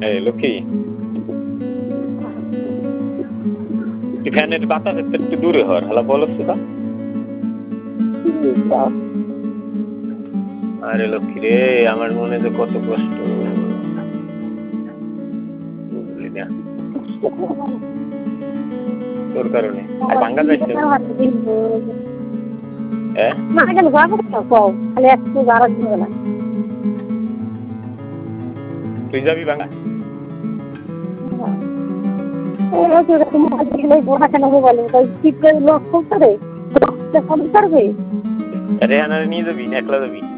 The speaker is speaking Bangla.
এই লক্ষ্মী ফ্যানের বাতাস একটু দূরে হর হালা বলস তো আরে লক্ষ্মী রে আমার মনে যে কত কষ্ট বুঝলি না তোর কারণে আর ভাঙ্গা যাইছে তুই যাবি ভাঙ্গা রেহানারে নিয়ে যাবি একলা যাবি